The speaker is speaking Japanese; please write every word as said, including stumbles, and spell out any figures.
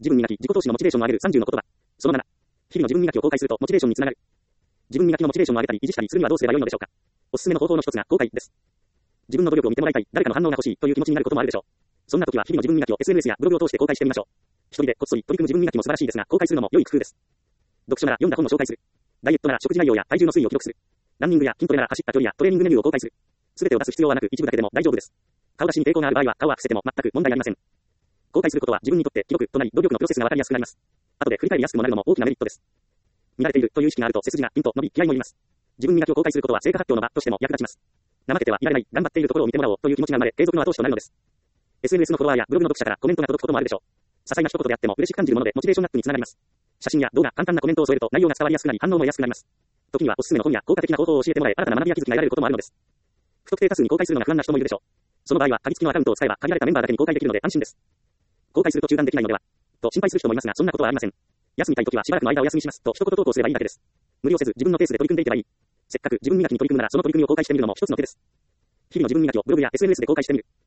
自分磨き、自己投資のモチベーションを上げるさんじゅうの言葉。そのなな。日々の自分磨きを公開するとモチベーションにつながる。自分磨きのモチベーションを上げたり維持したりするにはどうすればよいのでしょうか。おすすめの方法の一つが公開です。自分の努力を見てもらいたい、誰かの反応が欲しいという気持ちになることもあるでしょう。そんな時は日々の自分磨きを エスエヌエス やブログを通して公開してみましょう。一人でこっそり取り組む自分磨きも素晴らしいですが、公開するのも良い工夫です。読書なら読んだ本を紹介する。ダイエットなら食事内容や体重の推移を記録する。ランニングや筋トレなら走った距離やトレーニングメニューを公開する。すべてを出す必要はなく一部だけでも大丈夫です。顔出しに抵抗がある場合は顔は伏せても全く問題ありません。公開することは自分にとって記録となり努力のプロセスがわかりやすくなります。後で振り返りやすくもなるのも大きなメリットです。見られているという意識があると背筋がピンと伸び気合もいります。自分磨きを公開することは成果発表の場としても役立ちます。怠けてはいられない、頑張っているところを見てもらおうという気持ちが生まれ継続の後押しとなるのです。エスエヌエス のフォロワーやブログの読者からコメントが届くこともあるでしょう。些細な一言であっても嬉しく感じるものでモチベーションアップにつながります。写真や動画、簡単なコメントを添えると内容が伝わりやすくなり反応も得やすくなります。時にはおすすめの本や効果的な方法を教えてもらえ新たな学びや気づきが得られることもあるのです。不特定多数に公開するのが不安な人もいるでしょう。その場合は鍵付きのアカウントを使えば限られたメンバーだけに公開できるので安心です。公開すると中断できないのではと心配する人もいますがそんなことはありません。休みたい時はしばらくの間お休みしますと一言投稿すればいいだけです。無理をせず自分のペースで取り組んでいけばいい。せっかく自分磨きに取り組むならその取り組みを公開してみるのも一つの手です。日々の自分磨きをブログや エスエヌエス で公開してみる。